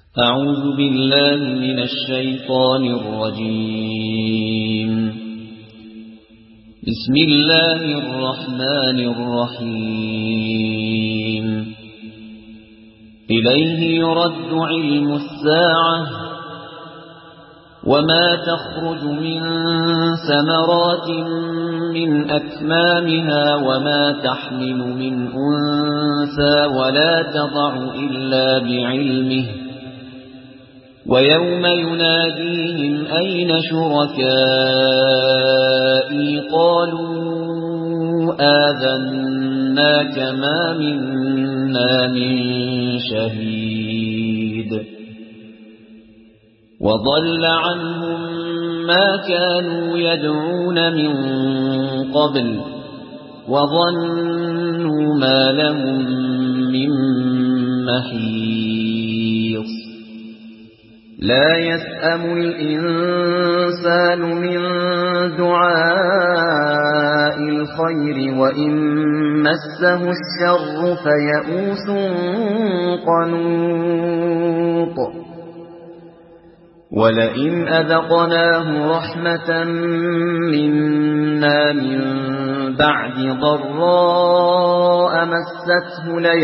أعوذ بالله من الشيطان الرجيم. بسم الله الرحمن الرحيم. إليه يرد علم الساعة وما تخرج من ثمرات من أكمامها وما تحمل من أنثى ولا تضع إلا بعلمه ويوم يناديهم أين شركائي قالوا آذناك ما منا من شهيد وضل عنهم ما كانوا يدعون من قبل وظنوا ما لهم من محيص. لا يسأم الإنسان من دعاء الخير وإن مسه الشر فيئوس قنوط. ولئن أذقناه رحمة منا من بعد ضراء مسته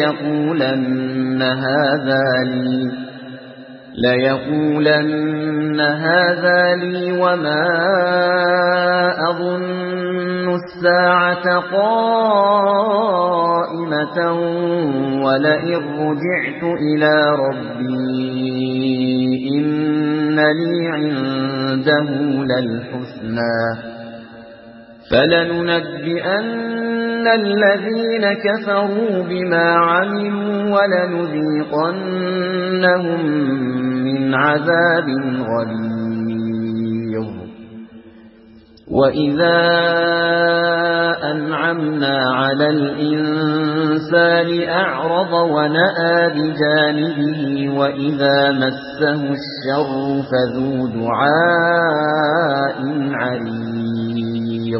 ليقولن هذا لي وما أظن الساعة قائمة ولئن رجعت إلى ربي إن لي عنده للحسنى فلننبئن الذين كفروا بما عملوا ولنذيقنهم من عذاب غليظ. وإذا أنعمنا على الإنسان أعرض ونأى بجانبه وإذا مسه الشر فذو دعاء عريض.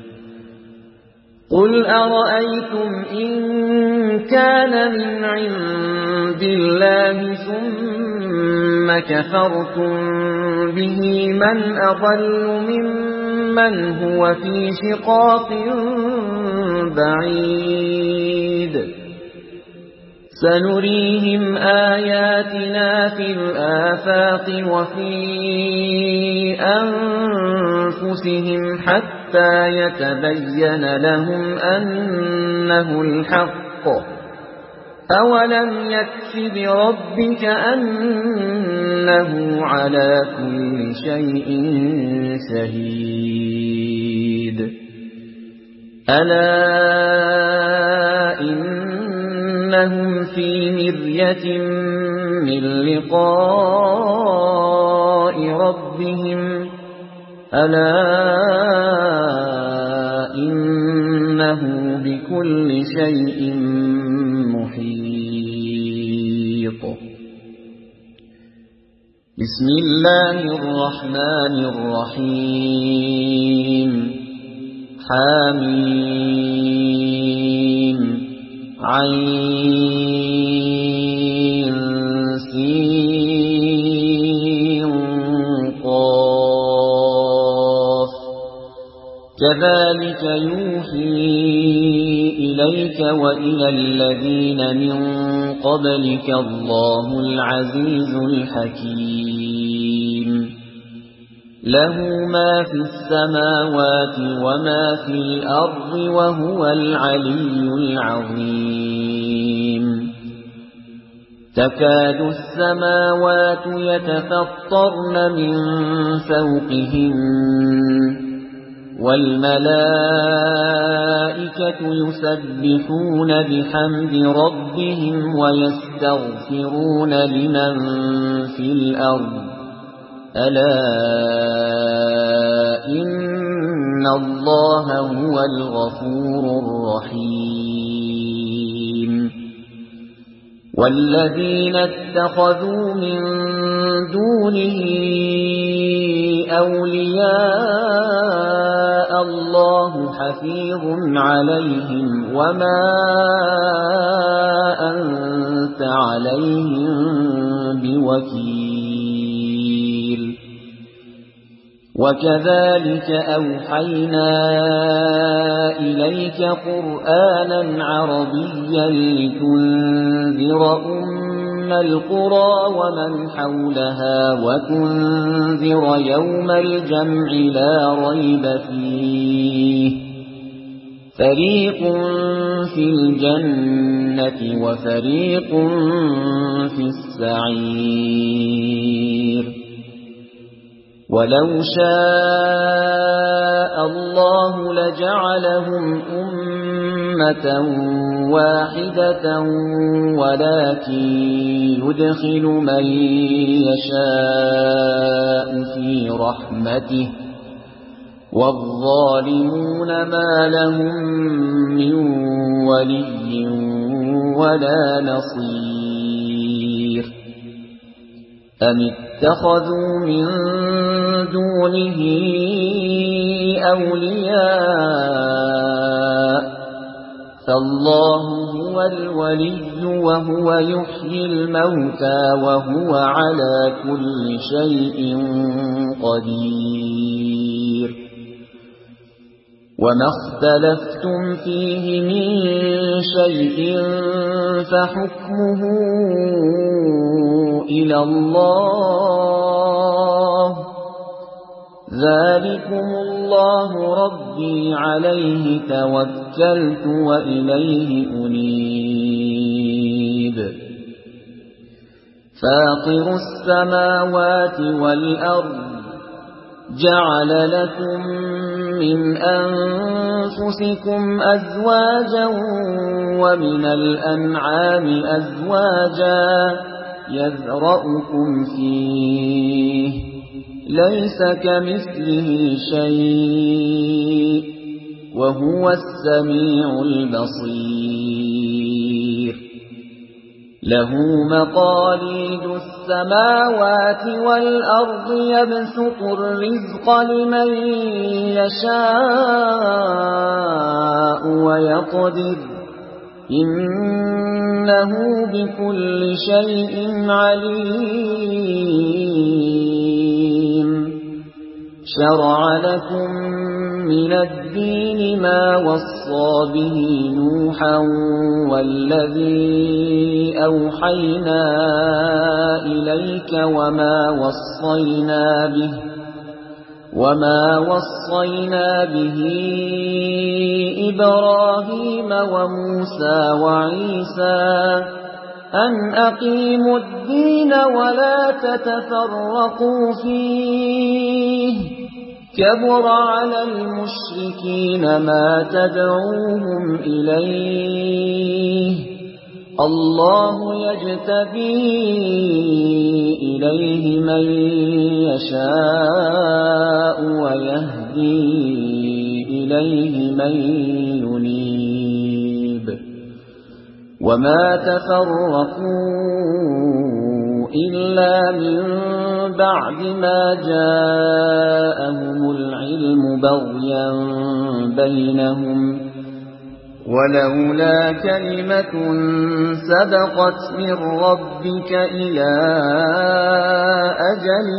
قل أرأيتم إن كان من عند الله ثم كفرتم به من أضل ممن هو في شقاق بعيد. سنريهم آياتنا في الآفاق وفي أنفسهم حتى يتبين لهم أنه الحق. أولم يكف بربك أنه على كل شيء شهيد. ألا إنهم في مرية من لقاء ربهم ألا إنه بكل شيء محيط. بسم الله الرحمن الرحيم. حميم عين سين قاف. كذلك يوحي إليك وإلى الذين من قبلك الله العزيز الحكيم. له ما في السماوات وما في الأرض وهو العلي العظيم. تكاد السماوات يتفطرن من فوقهن والملائكة يسبحون بحمد ربهم ويستغفرون لمن في الأرض ألا إن الله هو الغفور الرحيم. والذين اتخذوا من دونه أولياء الله حفيظ عليهم وما أنت عليهم بوكيل وكذلك أوحينا إليك قرآنا عربيا لتنذر القرى ومن حولها وتنذر يوم الجمع لا ريب فيه فريق في الجنة وفريق في السعير ولو شاء الله لجعلهم أمة واحدة ولكن يدخل من يشاء في رحمته والظالمون ما لهم من ولي ولا نصير أم اتخذوا من دونه أولياء فالله هو الولي وهو يحيي الموتى وهو على كل شيء قدير وما اختلفتم فيه من شيء فحكمه إلى الله ذلكم الله ربي عليه توكلت وإليه أنيب فاطر السماوات والأرض جعل لكم من أنفسكم أزواجا ومن الأنعام أزواجا يذرأكم فيه ليس كمثله شيء وهو السميع البصير له مقاليد السماوات والأرض يبسط الرزق لمن يشاء ويقدر إنه بكل شيء عليم شرع لكم من الدين ما وصى به نوحا والذي أوحينا إليك وما وصينا به إبراهيم وموسى وعيسى أن أقيموا الدين ولا تتفرقوا فيه كبر على المشركين ما تدعوهم إليه الله يجتبي إليه من يشاء ويهدي إليه من ينيب وما تفرقوا إلا من بعد ما جاءهم العلم بغيا بينهم ولولا كلمة سبقت من ربك إلى أجل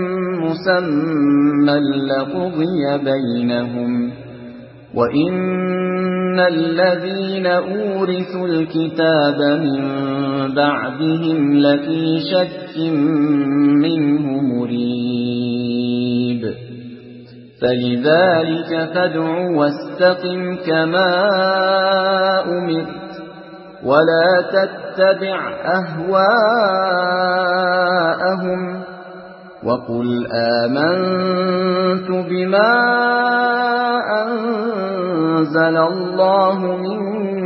مسمى لقضي بينهم وإن الذين أورثوا الكتاب من بعدهم لفي شك منه مريب فلذلك فادع واستقم كما أمرت ولا تتبع أهواءهم وقل آمنت بما أنزل الله من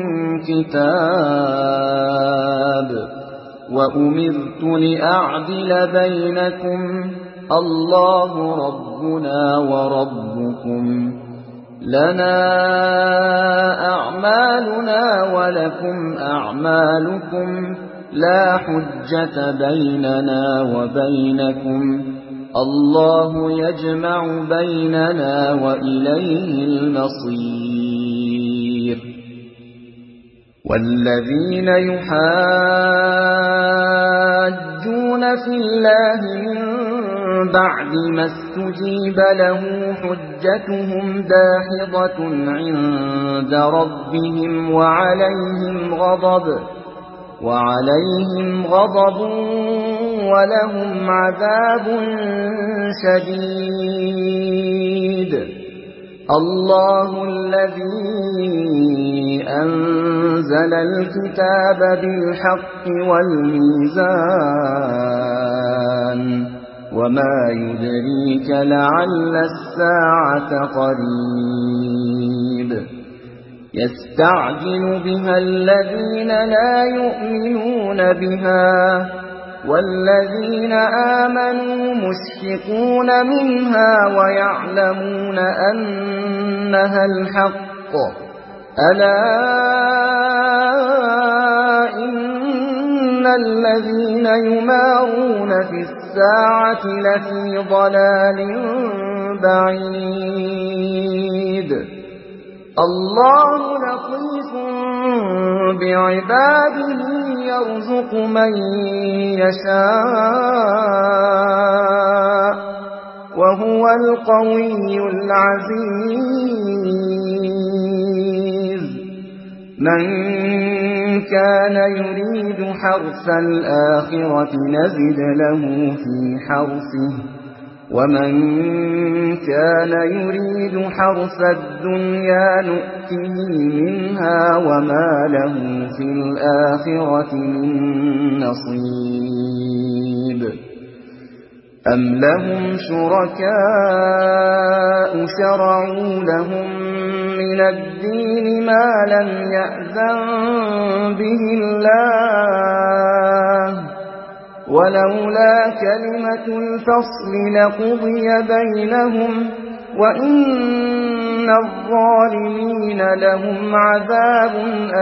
كتاب وأمرت لأعدل بينكم الله ربنا وربكم لنا أعمالنا ولكم أعمالكم لا حجة بيننا وبينكم الله يجمع بيننا وإليه المصير والذين يحاجون يحاجون في الله من بعد ما استجيب له حجتهم داحضة عند ربهم وعليهم غضب ولهم عذاب شديد. الله الذي أنزل الكتاب بالحق والميزان وما يدريك لعل الساعة قريب. يستعجل بها الذين لا يؤمنون بها والذين آمنوا مشفقون منها ويعلمون أنها الحق. ألا إن الذين يمارون في الساعة لفي ضلال بعيد. الله لطيف بعباده يرزق من يشاء وهو القوي العزيز. من كان يريد حرث الآخرة نزد له في حرثه ومن كان يريد حرث الدنيا نؤته منها وما له في الآخرة من نصيب. أم لهم شركاء شرعوا لهم من الدين ما لم يأذن به الله ولولا كلمة الفصل لقضي بينهم وإن الظالمين لهم عذاب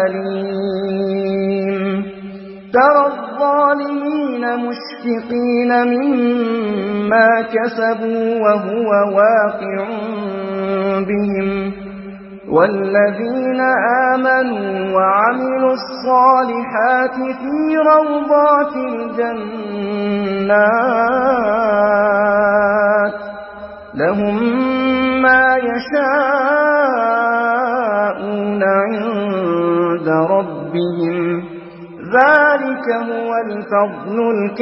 أليم. ترى الظالمين مشفقين مما كسبوا وهو واقع بهم والذين آمنوا وعملوا الصالحات في روضات الجنات لهم ما يشاءون عند ربهم ذلك هو الفضل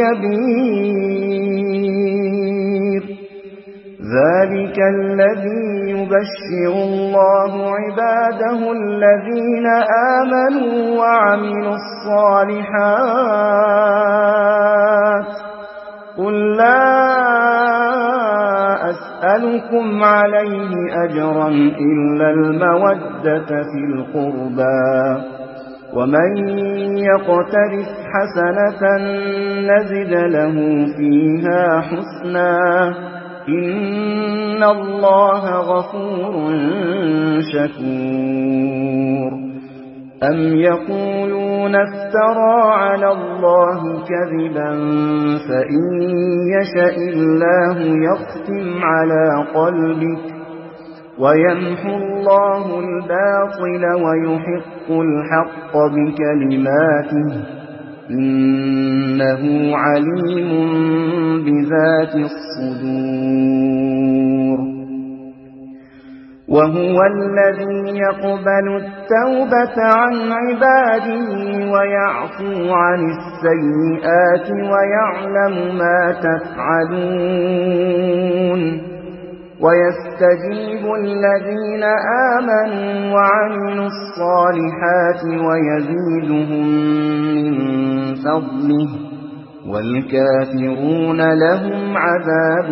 الكبير. ذلك الذي يبشر الله عباده الذين آمنوا وعملوا الصالحات. قل لا أسألكم عليه أجرا إلا المودة في القربى ومن يقترف حسنة نزد له فيها حسنا إن الله غفور شكور. أم يقولون افترى على الله كذبا فإن يشأ الله يختم على قلبك ويمحو الله الباطل ويحق الحق بكلماته إنه عليم بذات الصدور. وهو الذي يقبل التوبة عن عباده ويعفو عن السيئات ويعلم ما تفعلون ويستجيب الذين آمنوا وعملوا الصالحات ويزيدهم من فضله والكافرون لهم عذاب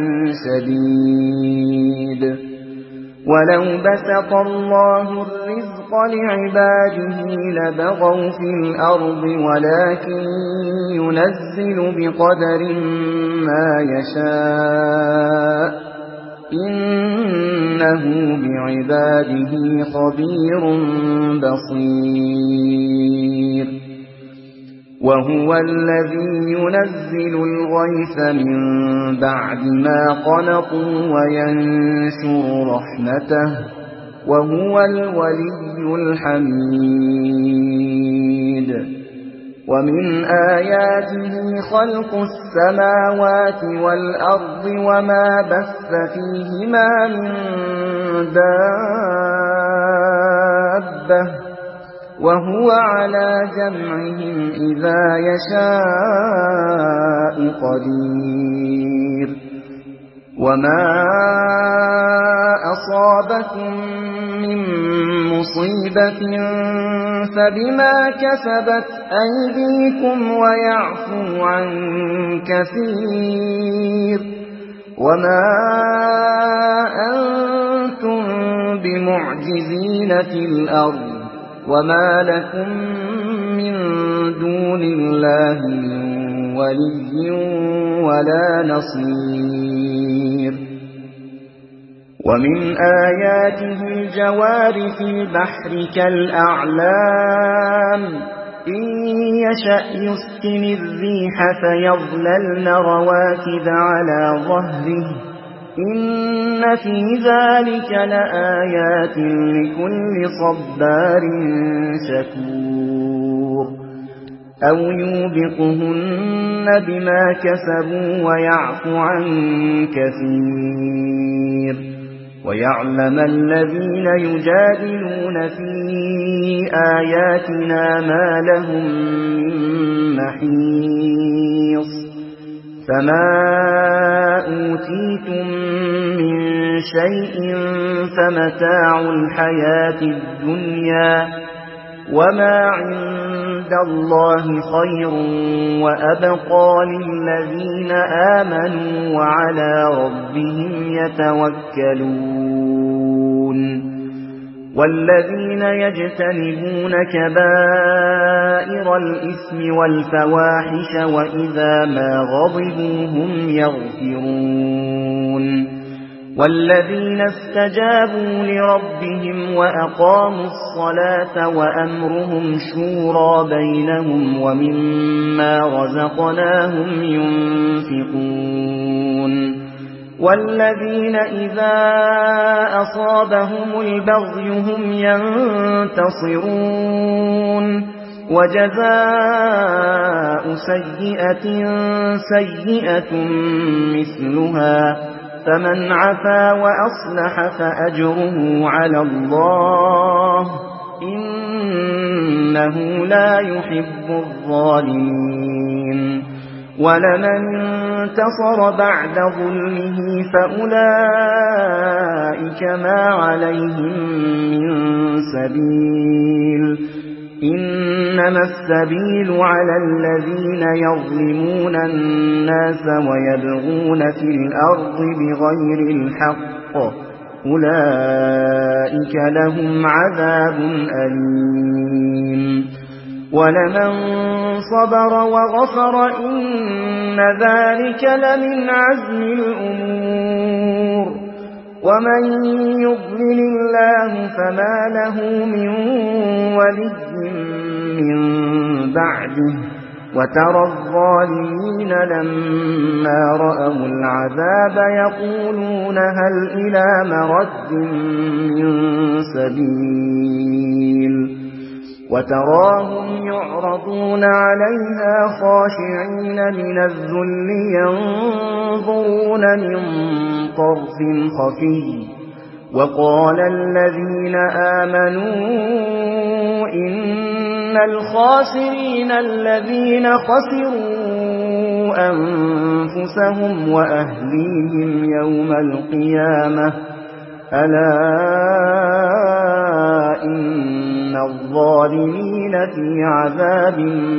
شديد. ولو بسط الله الرزق لعباده لبغوا في الأرض ولكن ينزل بقدر ما يشاء إنه بعباده خبير بصير. وهو الذي ينزل الغيث من بعد ما قنطوا وينشر رحمته وهو الولي الحميد. ومن آياته خلق السماوات والأرض وما بث فيهما من دابة وهو على جمعهم إذا يشاء قدير وما أصابكم من مصيبة فبما كسبت أيديكم ويعفو عن كثير وما أنتم بمعجزين في الأرض وما لكم من دون الله من ولي ولا نصير ومن آياته الجوار في البحر كالأعلام إن يشأ يسكن الريح فيظللن رواكد على ظهره إن في ذلك لآيات لكل صبار شكور أو يوبقهن بما كسبوا ويعفو عن كثير ويعلم الذين يجادلون في آياتنا ما لهم من محيص فما أوتيتم من شيء فمتاع الحياة الدنيا وما عند الله خير وأبقى للذين آمنوا وعلى ربهم يتوكلون والذين يجتنبون كبائر الإثم والفواحش وإذا ما غضبوا هم يغفرون والذين استجابوا لربهم وأقاموا الصلاة وأمرهم شورى بينهم ومما رزقناهم ينفقون والذين إذا أصابهم البغي هم ينتصرون وجزاء سيئة سيئة مثلها فمن عفا وأصلح فأجره على الله إنه لا يحب الظالمين ولمن انتصر بعد ظلمه فأولئك ما عليهم من سبيل إنما السبيل على الذين يظلمون الناس ويبغون في الأرض بغير الحق أولئك لهم عذاب أليم ولمن صبر وغفر إن ذلك لمن عزم الأمور ومن يضلل الله فما له من ولي من بعده وترى الظالمين لما رأوا العذاب يقولون هل إلى مرد من سبيل وتراهم يعرضون عليها خاشعين من الذل ينظرون من طرف خفي وقال الذين آمنوا إن الخاسرين الذين خسروا أنفسهم وأهليهم يوم القيامة ألا إن الظالمين في عذاب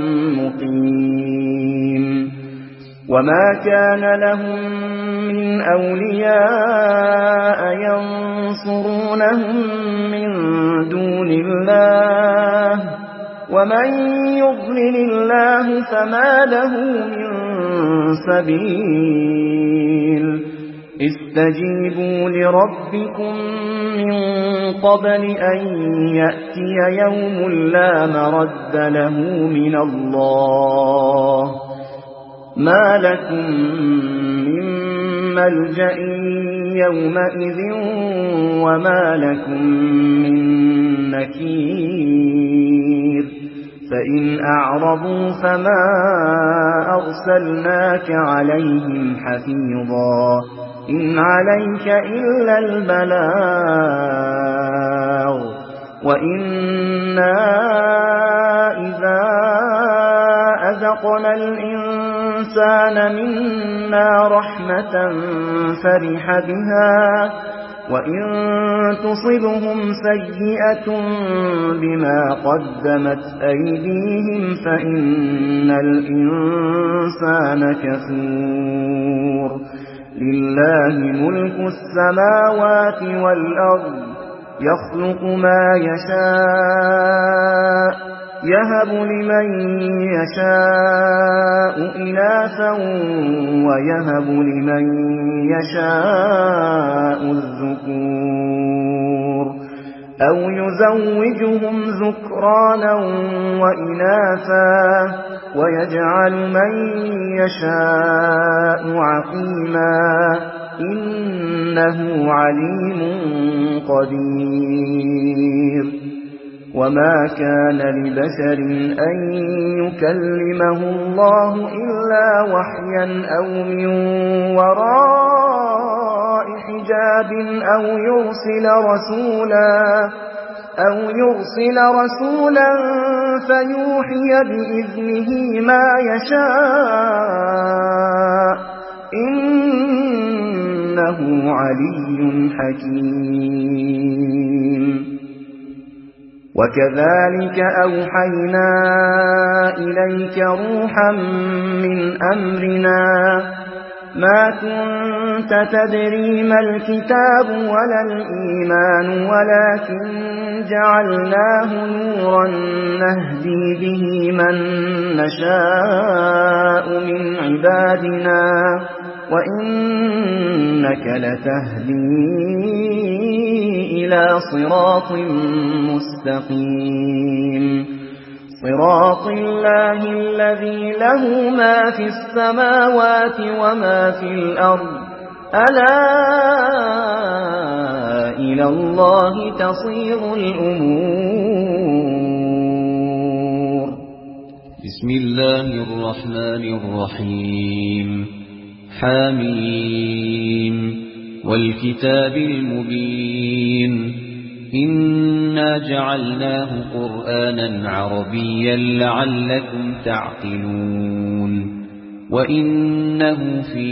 مقيم وما كان لهم من أولياء ينصرونهم من دون الله ومن يضلل الله فما له من سبيل استجيبوا لربكم من قبل أن يأتي يوم لا مرد له من الله ما لكم من ملجأ يومئذ وما لكم من نكير فإن أعرضوا فما أرسلناك عليهم حفيظا إن عليك إلا البلاغ وإنا إذا أذقنا الإنسان منا رحمة فرح بها وإن تصبهم سيئة بما قدمت أيديهم فإن الإنسان كفور لله ملك السماوات والأرض يخلق ما يشاء يهب لمن يشاء إناثا ويهب لمن يشاء الذكور أو يزوجهم ذكرانا وإناثا ويجعل من يشاء عقيما إنه عليم قدير وما كان لبشر أن يكلمه الله إلا وحيا أو من وراء حجاب أو يرسل رسولا فيوحي بإذنه ما يشاء إنه علي حكيم وكذلك أوحينا إليك روحا من أمرنا ما كنت تدري ما الكتاب ولا الإيمان ولكن جعلناه نورا نهدي به من نشاء من عبادنا وإنك لتهدي إلى صراط مستقيم صراط الله الذي له ما في السماوات وما في الأرض ألا إلى الله تصير الأمور بسم الله الرحمن الرحيم حاميم والكتاب المبين إنا جعلناه قرآنا عربيا لعلكم تعقلون وإنه في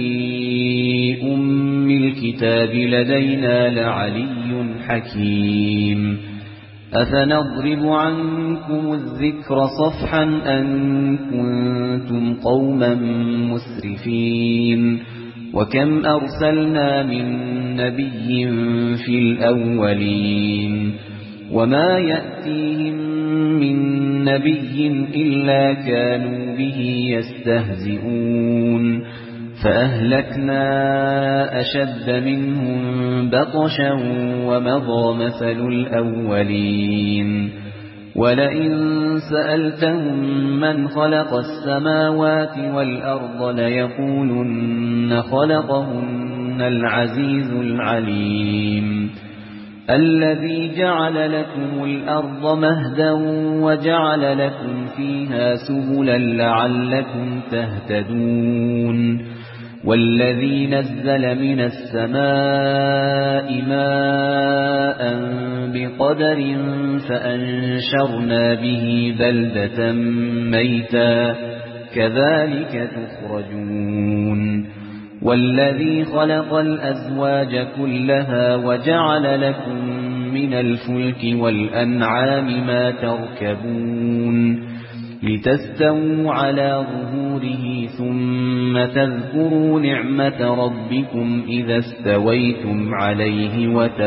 الكتاب لدينا لعلي حكيم أفنضرب عنكم الذكر صفحا أن كنتم قوما مسرفين وكم أرسلنا من نبي في الأولين وما يأتيهم من نبي إلا كانوا به يستهزئون فأهلكنا أشد منهم بطشا ومضى مثل الأولين ولئن سألتهم من خلق السماوات والأرض ليقولن خلقهن العزيز العليم الذي جعل لكم الأرض مهدا وجعل لكم فيها سبلا لعلكم تهتدون والذي نزل من السماء ماء بقدر فأنشرنا به بلدة ميتا كذلك تخرجون والذي خلق الأزواج كلها وجعل لكم من الفلك والأنعام ما تركبون لتستووا على ظهوره ثم تذكروا نعمة ربكم إذا استويتم عليه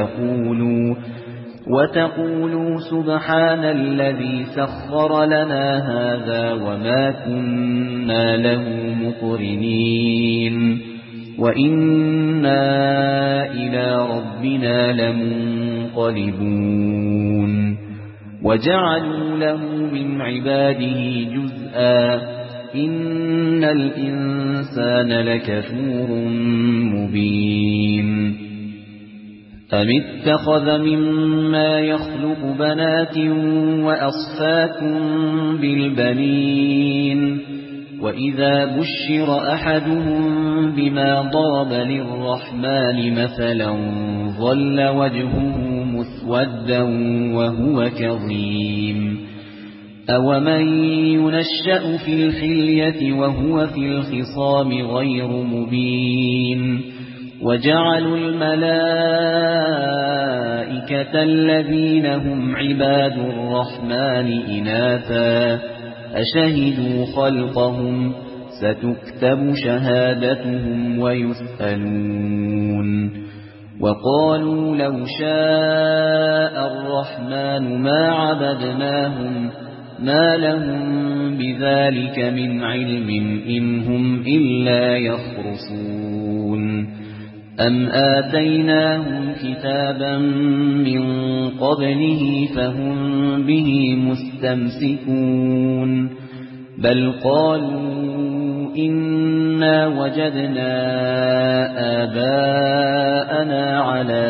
وتقولوا سبحان الذي سخر لنا هذا وما كنا له مقرنين وإنا إلى ربنا لمنقلبون وجعلوا له من عباده جزءا إن الإنسان لكفور مبين أم اتخذ مما يخلق بنات وأصفاكم بالبنين وإذا بشر أحدهم بما ضرب للرحمن مثلا ظل وجهه مسودا وهو كظيم أومن ينشأ في الحلية وهو في الخصام غير مبين وجعلوا الملائكة الذين هم عباد الرحمن إناثا أشهدوا خلقهم ستكتب شهادتهم ويسألون وقالوا لو شاء الرحمن ما عبدناهم ما لهم بذلك من علم إن هم إلا يخرصون أم آتيناهم كتابا من قبله فهم به مستمسكون بل قالوا إنا وجدنا آباءنا على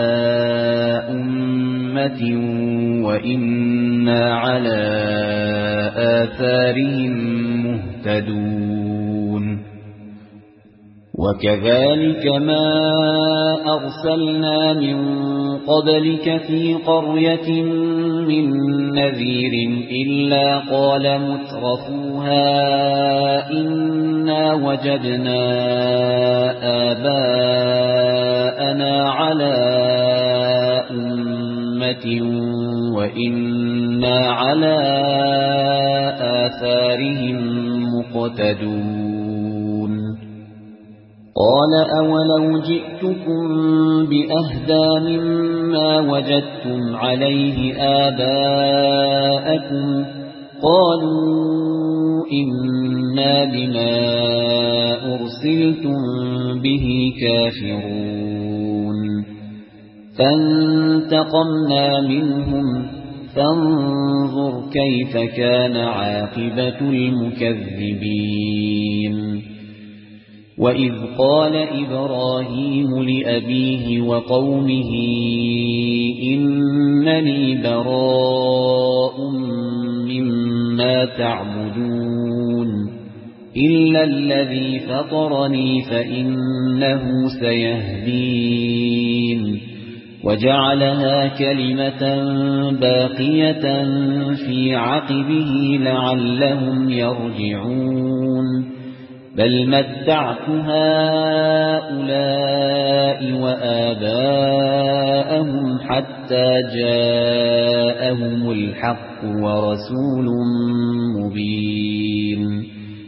أمة وإنا على آثارهم مهتدون وكذلك ما أرسلنا من قبلك في قرية من نذير إلا قال مترفوها إنا وجدنا آباءنا على أمة وإنا على آثارهم مقتدون قال أولو جئتكم بأهدى مما وجدتم عليه آباءكم قالوا إنا بما أرسلتم به كافرون فانتقمنا منهم فانظر كيف كان عاقبة المكذبين وإذ قال إبراهيم لأبيه وقومه إنني براء مما تعبدون إلا الذي فطرني فإنه سيهدين وجعلها كلمة باقية في عقبه لعلهم يرجعون بل متعت هؤلاء وآباءهم حتى جاءهم الحق ورسول مبين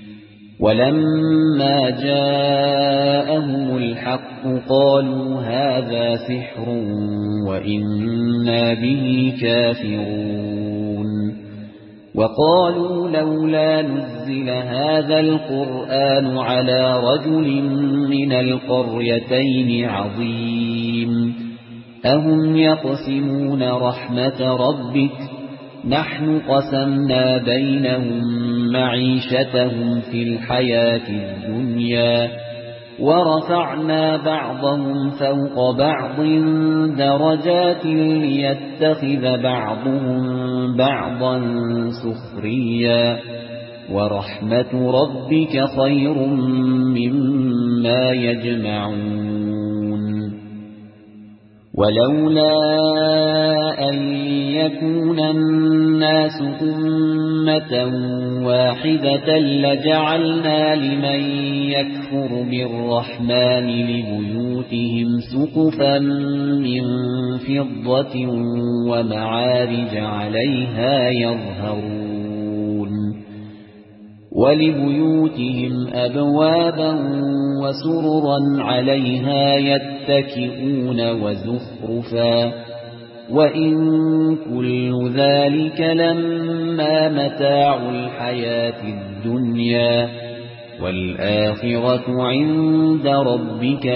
ولما جاءهم الحق قالوا هذا سحر وإنا به كافرون وقالوا لولا نزل هذا القرآن على رجل من القريتين عظيم أهم يقسمون رحمة ربك نحن قسمنا بينهم معيشتهم في الحياة الدنيا ورفعنا بعضهم فوق بعض درجات ليتخذ بعضهم بعضا سخريا ورحمة ربك خير مما يجمعون ولولا أن يكون الناس أمة واحدة لجعلنا لمن يكفر بالرحمن لبيوتهم سقفا من فضة ومعارج عليها يظهرون ولبيوتهم أبوابا وسررا عليها يتكئون وزخرفا وإن كل ذلك لما متاع الحياة الدنيا والآخرة عند ربك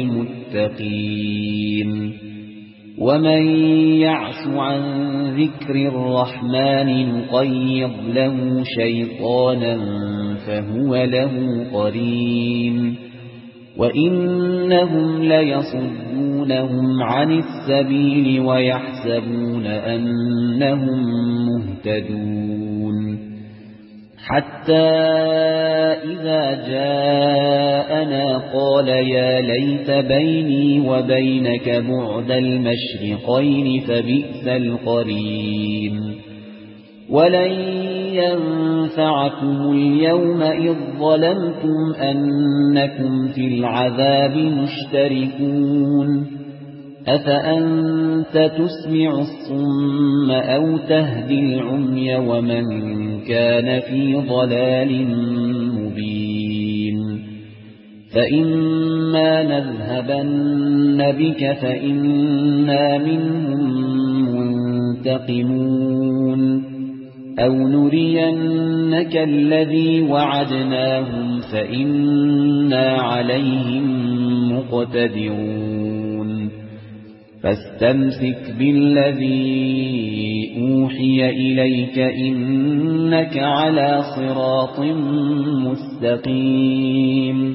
للمتقين ومن يعش عن ذكر الرحمن نقيض له شيطانا فهو له قرين وإنهم ليصدونهم عن السبيل ويحسبون أنهم مهتدون حتى إذا جاءنا قال يا ليت بيني وبينك بعد المشرقين فبئس القرين ولن ينفعكم اليوم إذ ظلمتم أنكم في العذاب مشتركون أفأنت تسمع الصم أو تهدي العمي ومن كان في ضلال مبين فإما نذهبن بك فإنا منهم منتقمون أو نرينك الذي وعدناهم فإنا عليهم مقتدرون فاستمسك بالذي أوحي إليك إنك على صراط مستقيم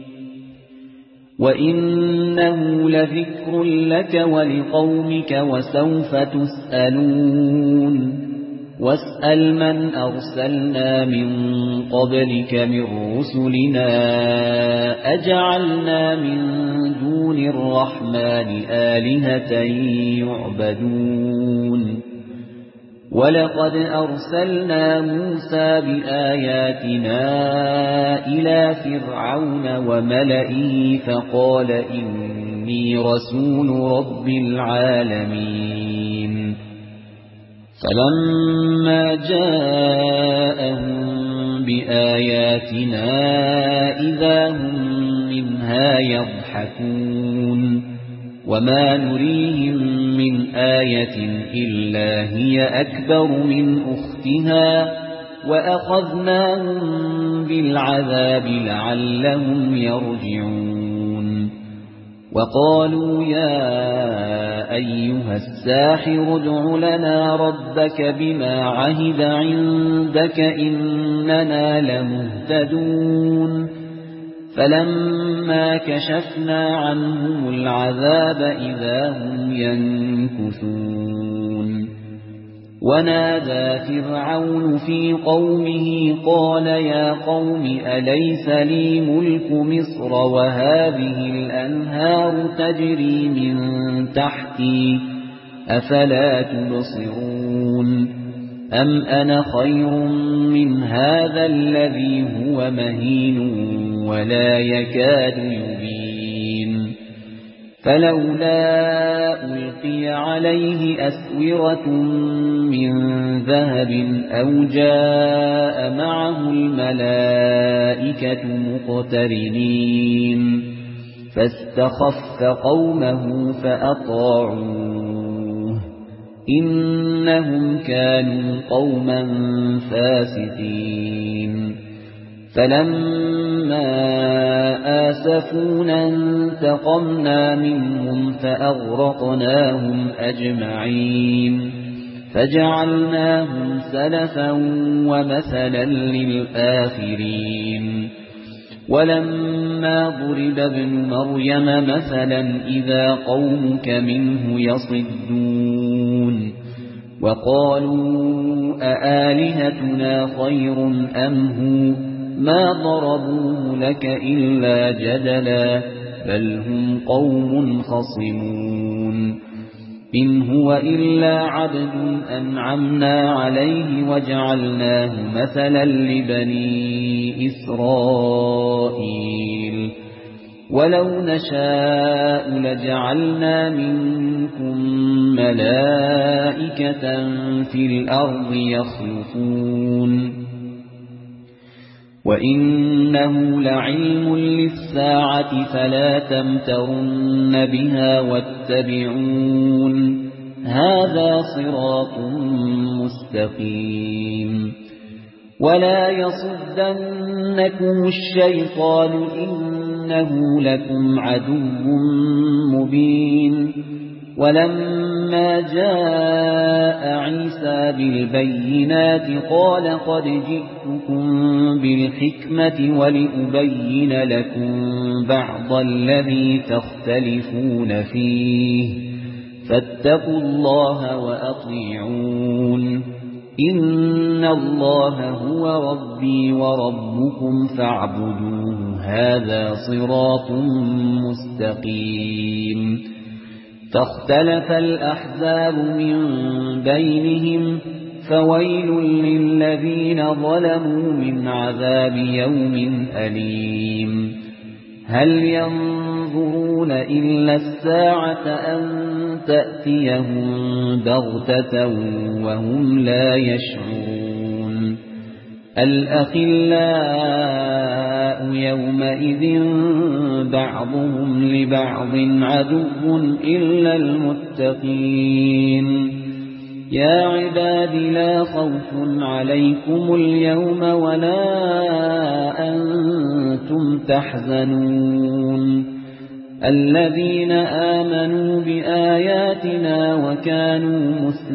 وإنه لذكر لك ولقومك وسوف تسألون واسأل من أرسلنا من قبلك من رسلنا أجعلنا من دون الرحمن آلهة يعبدون ولقد أرسلنا موسى بآياتنا إلى فرعون وملئه فقال إني رسول رب العالمين فلما جاءهم بآياتنا إذا هم منها يضحكون وما نريهم من آية إلا هي أكبر من أختها وأخذناهم بالعذاب لعلهم يرجعون وقالوا يا أيها الساحر ادع لنا ربك بما عهد عندك إننا لمهتدون فلما كشفنا عنهم العذاب إذا هم ينكثون ونادى فرعون في قومه قال يا قوم أليس لي ملك مصر وهذه الأنهار تجري من تحتي أفلا تبصرون أم أنا خير من هذا الذي هو مهين ولا يكاد يبين فلولا ألقي عليه أسورة من ذهب أو جاء معه الملائكة مقترنين فاستخف قومه فأطاعوه إنهم كانوا قوما فاسقين فلما آسفونا انتقمنا منهم فأغرقناهم أجمعين فجعلناهم سلفا ومثلا للآخرين ولما ضرب ابن مريم مثلا إذا قومك منه يصدون وقالوا أآلهتنا خير أم هو ما ضربوه لك إلا جدلا بل هم قوم خصمون إن هو إلا عبد أنعمنا عليه وجعلناه مثلا لبني إسرائيل ولو نشاء لجعلنا منكم ملائكة في الأرض يخلفون وإنه لعلم للساعة فلا تمترن بها واتبعون هذا صراط مستقيم ولا يصدنكم الشيطان إنه لكم عدو مبين ولما جاء عيسى بالبينات قال قد جئتكم بالحكمة ولأبين لكم بعض الذي تختلفون فيه فاتقوا الله وأطيعون إن الله هو ربي وربكم فاعبدوه هذا صراط مستقيم فاختلف الأحزاب من بينهم فويل للذين ظلموا من عذاب يوم أليم هل ينظرون إلا الساعة أن تأتيهم بغتة وهم لا يشعرون الأخلاء يومئذ بعضهم لبعض عدو إلا المتقين يا عباد لا خوف عليكم اليوم ولا أنتم تحزنون الذين آمنوا بآياتنا وكانوا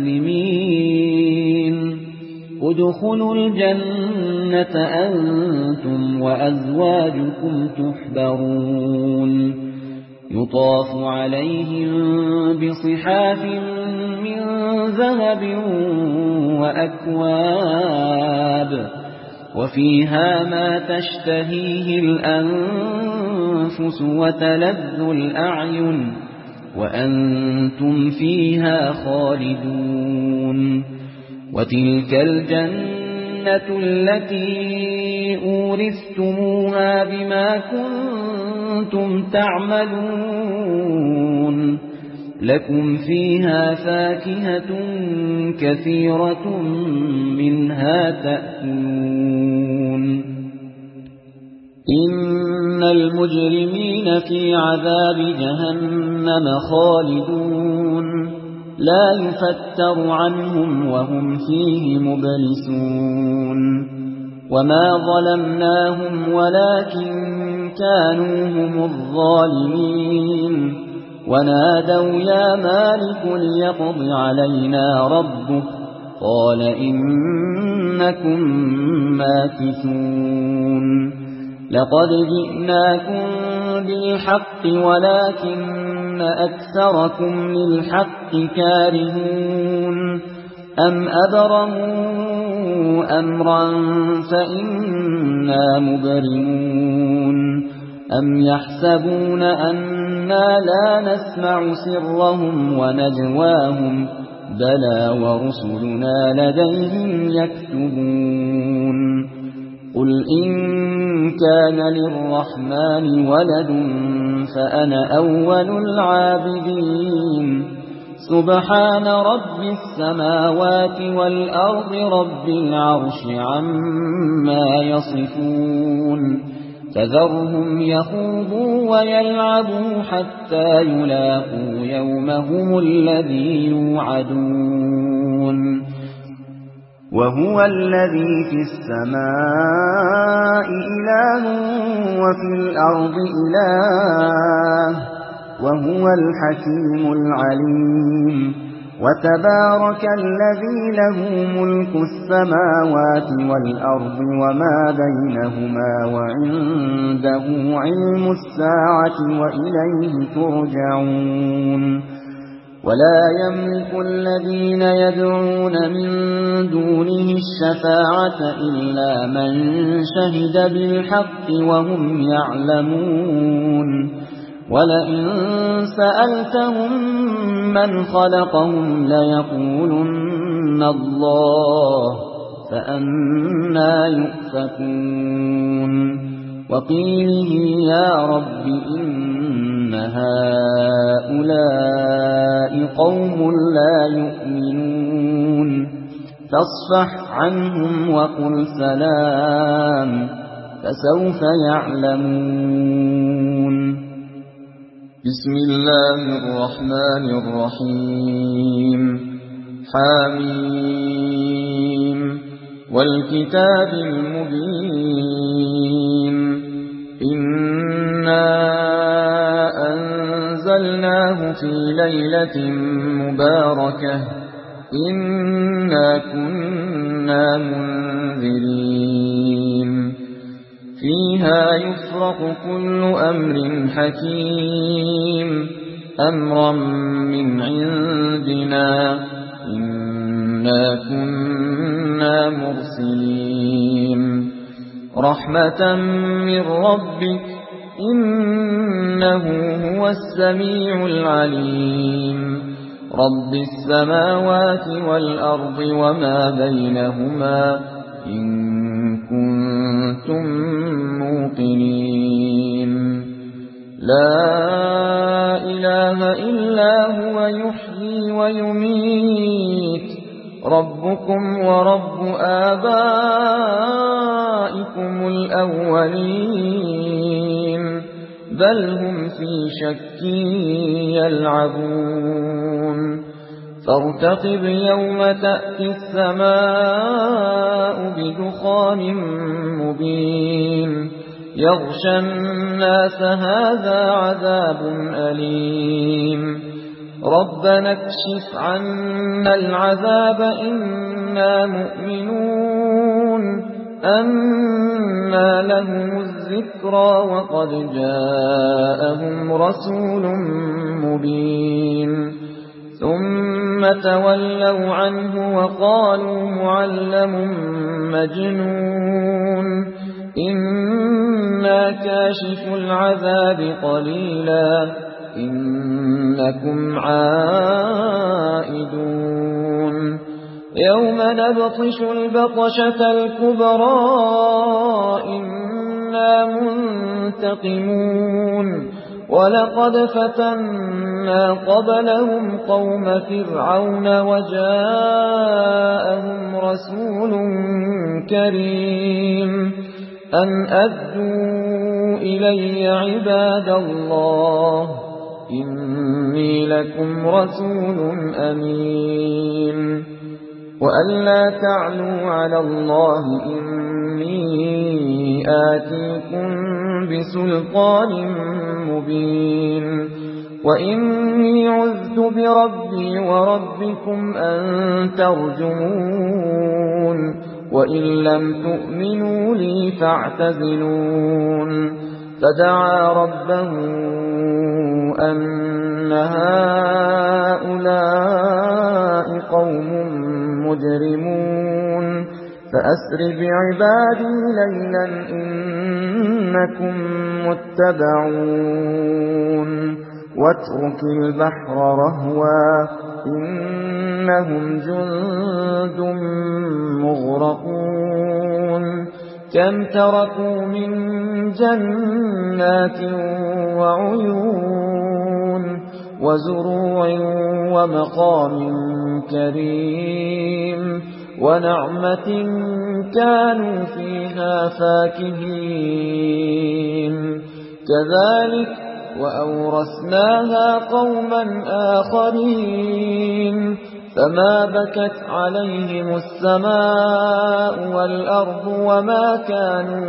مسلمين ادخلوا الجنة أنتم وأزواجكم تحبرون يطاف عليهم بصحاف من ذهب وأكواب وفيها ما تشتهيه الأنفس وتلذ الأعين وأنتم فيها خالدون وتلك الجنة التي أورثتموها بما كنتم تعملون لكم فيها فاكهة كثيرة منها تأكلون إن المجرمين في عذاب جهنم خالدون لا يفتر عنهم وهم فيه مبلسون وما ظلمناهم ولكن كانوا هم الظالمين ونادوا يا مالك ليقض علينا ربك قال إنكم ماكثون لقد جئناكم بالحق ولكن أكثركم للحق كارهون أم أبرموا أمرا فإنا مبرمون أم يحسبون أننا لا نسمع سرهم ونجواهم بلى ورسلنا لديهم يكتبون قل إن كان للرحمن ولد فأنا أول العابدين سبحان رب السماوات والأرض رب العرش عما يصفون فذرهم يخوضوا ويلعبوا حتى يلاقوا يومهم الذي يوعدون وهو الذي في السماء إله وفي الأرض إله وهو الحكيم العليم وتبارك الذي له ملك السماوات والأرض وما بينهما وعنده علم الساعة وإليه ترجعون ولا يملك الذين يدعون من دونه الشفاعة إلا من شهد بالحق وهم يعلمون ولئن سألتهم من خلقهم ليقولن الله فأنى يؤفكون وقيله يا رب إن هؤلاء قوم لا يؤمنون فاصفح عنهم وقل سلام فسوف يعلمون بسم الله الرحمن الرحيم حميم والكتاب المبين إنا أنزلناه أنزلناه في ليلة مباركة إنا كنا منذرين فيها يفرق كل أمر حكيم أمرا من عندنا إنا كنا مرسلين رحمة من ربك إنه هو السميع العليم رب السماوات والأرض وما بينهما إن كنتم موقنين لا إله إلا هو يحيي ويميت ربكم ورب آبائكم الأولين بل هم في شك يلعبون فارتقب يوم تأتي السماء بدخان مبين يغشى الناس هذا عذاب أليم ربنا اكشف عنا العذاب إنا مؤمنون أنى لهم الذكرى وقد جاءهم رسول مبين ثم تولوا عنه وقالوا معلم مجنون إنا كاشف العذاب قليلا إنكم عائدون يوم نبطش البطشة الكبرى إنا منتقمون ولقد فتنا قبلهم قوم فرعون وجاءهم رسول كريم أن أدوا إلي عباد الله إني لكم رسول أمين وأن لا تعلوا على الله إني آتيكم بسلطان مبين وإني عذت بربي وربكم أن ترجمون وإن لم تؤمنوا لي فاعتزلون فدعا ربه أن هؤلاء قوم مجرمون فأسر بعبادي ليلا إنكم متبعون واترك البحر رهوا إنهم جند مغرقون كم تركوا من جنات وعيون وزروع ومقام كريم ونعمة كانوا فيها فاكهين كذلك وأورثناها قوما آخرين فما بكت عليهم السماء والأرض وما كانوا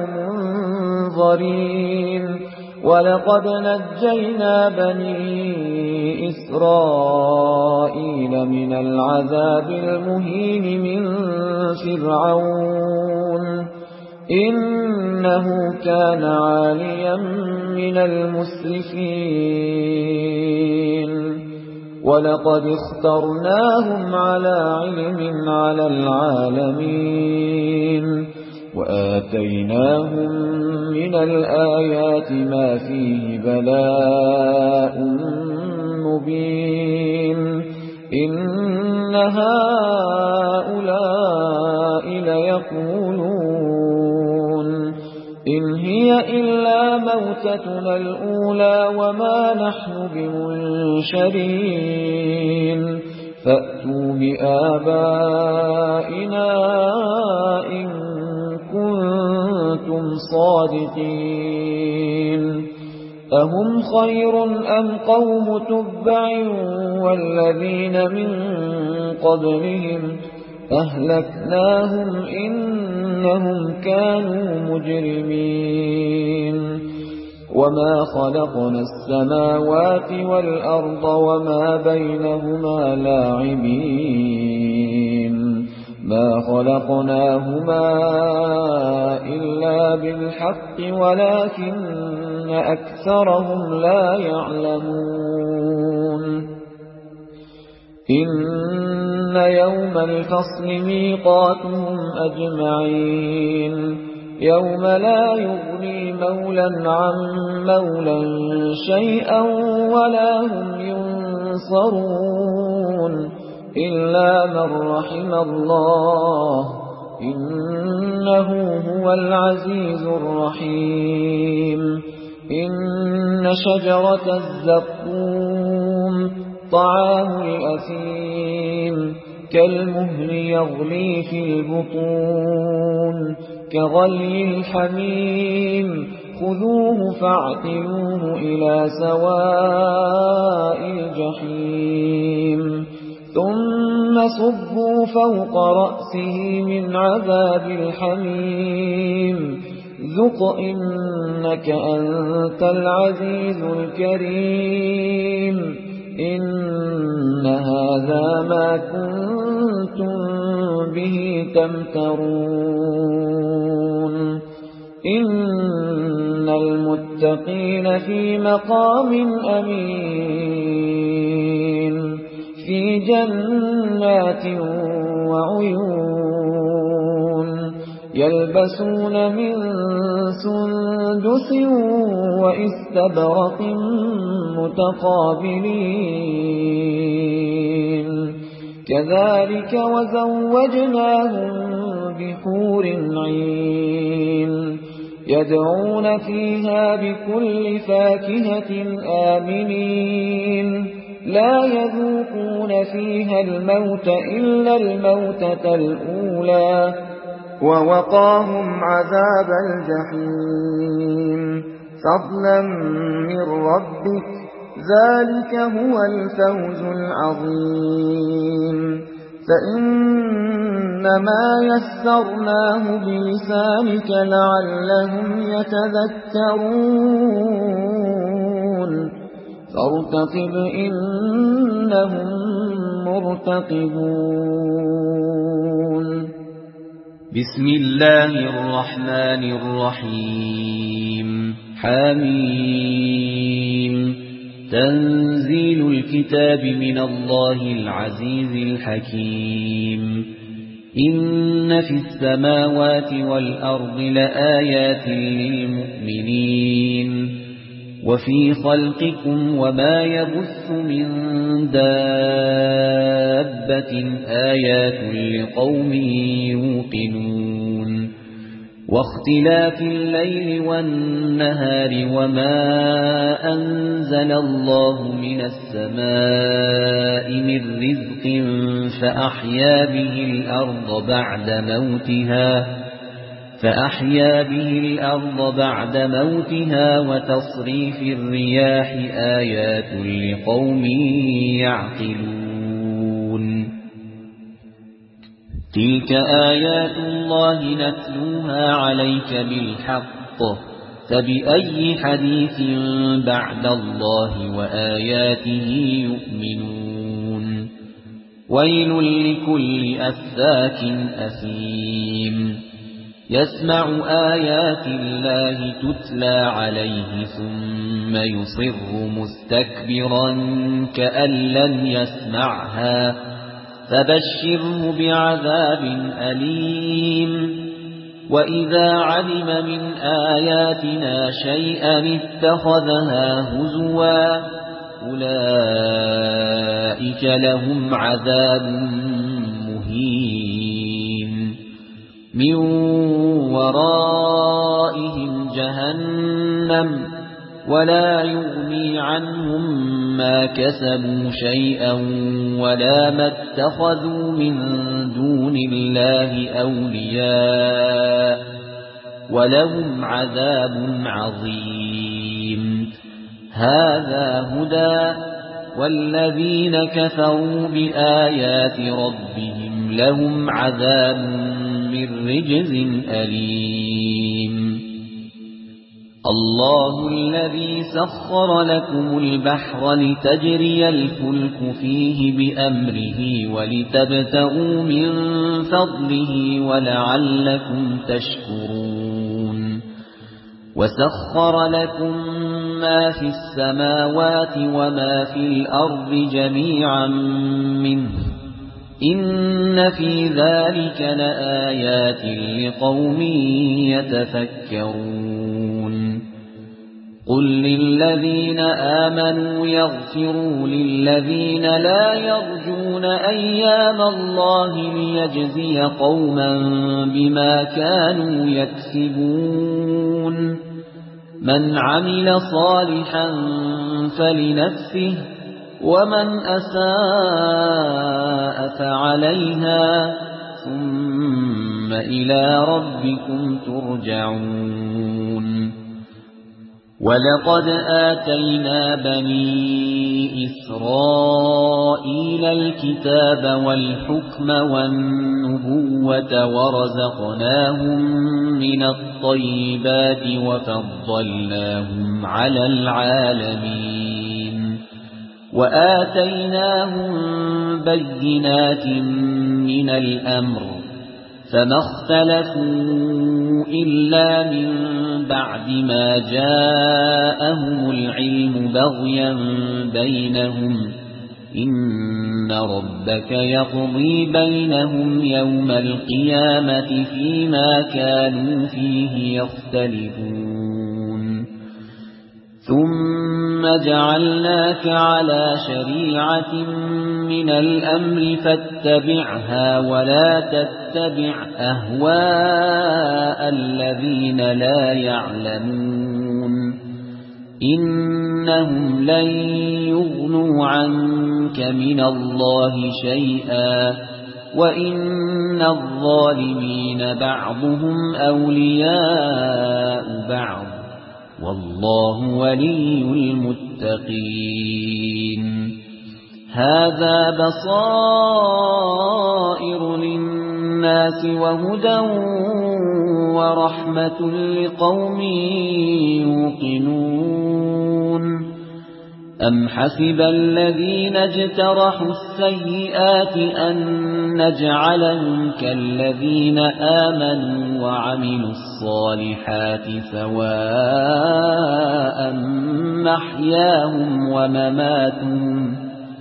منظرين ولقد نجينا بني إسرائيل من العذاب المهين من فرعون إنه كان عاليا من المسرفين ولقد اخترناهم على علم على العالمين وآتيناهم من الآيات ما فيه بلاء مبين إن هؤلاء ليقولون إن هي إلا موتتنا الأولى وما نحن بمنشرين فأتوا بآبائنا إن كنتم صادقين أهم خير أم قوم تبع والذين من قبلهم أهلكناهم إنهم كانوا مجرمين وما خلقنا السماوات والأرض وما بينهما لاعبين ما خلقناهما إلا بالحق ولكن أكثرهم لا يعلمون إن يوم الفصل ميقاتهم أجمعين يوم لا يغني مولا عن مولا شيئا ولا هم ينصرون إلا من رحم الله إنه هو العزيز الرحيم إن شجرة الزقوم طعام الأثيم كالمهل يغلي في البطون كغلي الحميم خذوه فاعتلوه إلى سواء الجحيم ثم صبوا فوق رأسه من عذاب الحميم ذق إنك أنت العزيز الكريم إن هذا ما كنتم به تمترون إن المتقين في مقام أمين في جنات وعيون يلبسون من سندس وإستبرق متقابلين كذلك وزوجناهم بحور عين يدعون فيها بكل فاكهة آمنين لا يذوقون فيها الموت إلا الموتة الأولى ووقاهم عذاب الجحيم فضلا من ربك ذلك هو الفوز العظيم فإنما يسرناه بلسانك لعلهم يتذكرون فارتقب إنهم مرتقبون بسم الله الرحمن الرحيم حميم تنزيل الكتاب من الله العزيز الحكيم إن في السماوات والأرض لآيات للمؤمنين وفي خلقكم وما يبث من دابة آيات لقوم يوقنون واختلاف الليل والنهار وما أنزل الله من السماء من رزق فأحيا به الأرض بعد موتها وتصريف الرياح آيات لقوم يعقلون تلك آيات الله نتلوها عليك بالحق فبأي حديث بعد الله وآياته يؤمنون ويل لكل أفاك أثيم يسمع آيات الله تتلى عليه ثم يصر مستكبرا كأن لم يسمعها فبشره بعذاب أليم وإذا علم من آياتنا شيئا اتخذها هزوا أولئك لهم عذاب مهين من ورائهم جهنم ولا يغني عنهم ما كسبوا شيئا ولا ما اتخذوا من دون الله أولياء ولهم عذاب عظيم هذا هدى والذين كفروا بآيات ربهم لهم عذاب من رجز أليم الله الذي سخر لكم البحر لتجري الفلك فيه بأمره ولتبتغوا من فضله ولعلكم تشكرون وسخر لكم ما في السماوات وما في الأرض جميعا منه إن في ذلك لآيات لقوم يتفكرون قل للذين آمنوا يغفروا للذين لا يرجون أيام الله ليجزي قوما بما كانوا يكسبون من عمل صالحا فلنفسه ومن أساء فعليها ثم إلى ربكم ترجعون ولقد آتينا بني إسرائيل الكتاب والحكم والنبوة ورزقناهم من الطيبات وفضلناهم على العالمين وآتيناهم بينات من الأمر فما اختلفوا إلا من بعد ما جاءهم العلم بغيا بينهم إن ربك يقضي بينهم يوم القيامة فيما كانوا فيه يختلفون ثم جعلناك على شريعة من الأمر فاتبعها ولا تتبع أهواء الذين لا يعلمون إنهم لن يغنوا عنك من الله شيئا وإن الظالمين بعضهم أولياء بعض والله ولي المتقين هذا بصائر للناس وهدى ورحمة لقوم يوقنون أم حسب الذين اجترحوا السيئات أن نجعلهم كالذين آمنوا وعملوا الصالحات سواء محياهم ومماتهم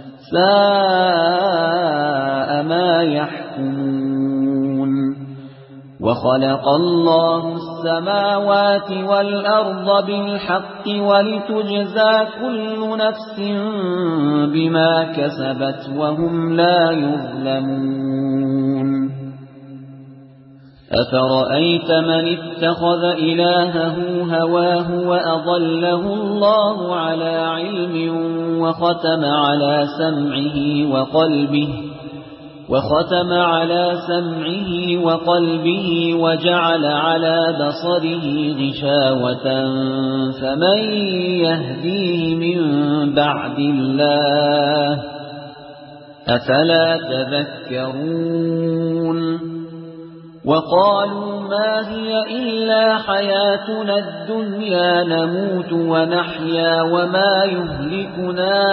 ساء ما يحكمون وخلق الله السماوات والأرض بالحق ولتجزى كل نفس بما كسبت وهم لا يظلمون أفرأيت من اتخذ إلهه هواه وأضله الله على علم وختم على سمعه وقلبه وجعل على بصره غشاوة فمن يهديه من بعد الله أفلا تذكرون وقالوا ما هي إلا حياتنا الدنيا نموت ونحيا وما يهلكنا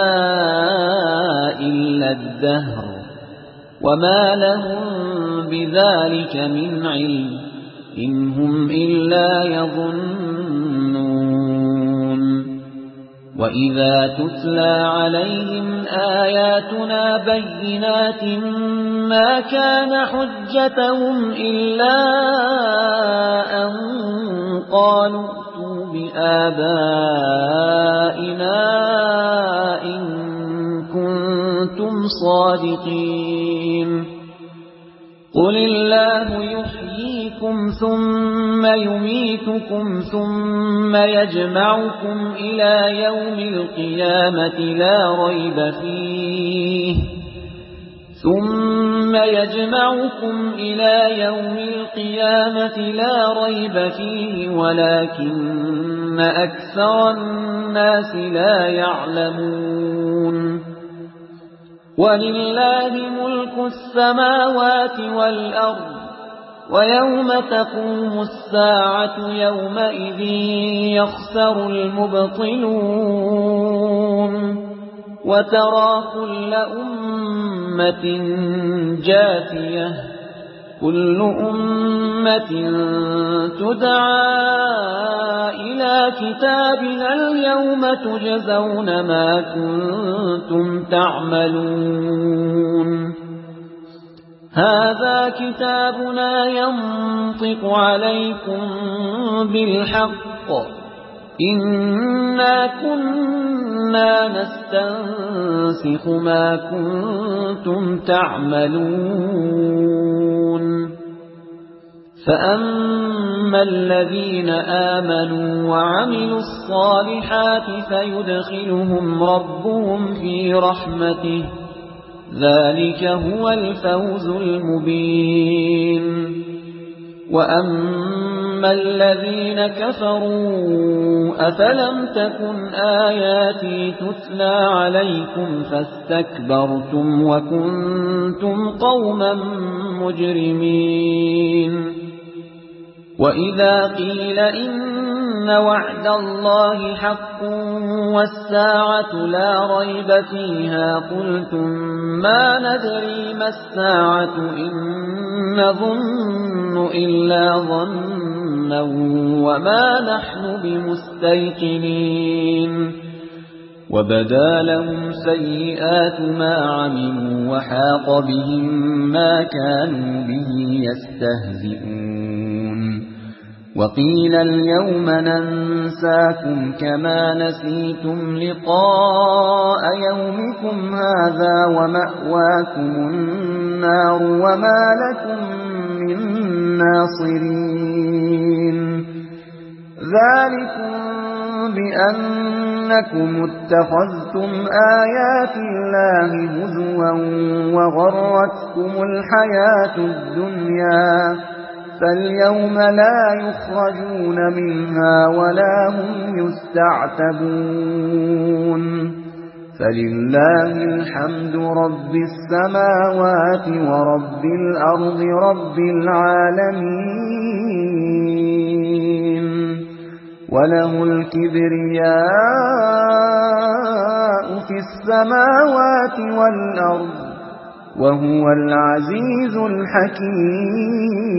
إلا الدهر وما لهم بذلك من علم إن هم إلا يظنون وإذا تتلى عليهم آياتنا بينات ما كان حجتهم إلا أن قالوا ائتوا بآبائنا إن كنتم صادقين قل الله يحييكم ثم يميتكم ثم يجمعكم إلى يوم القيامة لا ريب فيه ولكن أكثر الناس لا يعلمون ولله ملك السماوات والأرض ويوم تقوم الساعة يومئذ يخسر المبطلون وترى كل أمة جاثية كل أمة تدعى إلى كتابها اليوم تجزون ما كنتم تعملون هذا كتابنا ينطق عليكم بالحق إنا كنا نستنسخ ما كنتم تعملون فأما الذين آمنوا وعملوا الصالحات فيدخلهم ربهم في رحمته ذلك هو الفوز المبين وأما الذين كفروا أفلم تكن آياتي تتلى عليكم فاستكبرتم وكنتم قوما مجرمين وإذا قيل إن وعد الله حق والساعة لا ريب فيها قلتم ما ندري ما الساعة إن نظن إلا ظنا وما نحن بمستيقنين وبدا لهم سيئات ما عملوا وحاق بهم ما كانوا به يستهزئون وقيل اليوم ننساكم كما نسيتم لقاء يومكم هذا ومأواكم النار وما لكم من ناصرين ذلكم بأنكم اتخذتم آيات الله هزوا وغرتكم الحياة الدنيا فاليوم لا يخرجون منها ولا هم يستعتبون فلله الحمد رب السماوات ورب الأرض رب العالمين وله الكبرياء في السماوات والأرض وهو العزيز الحكيم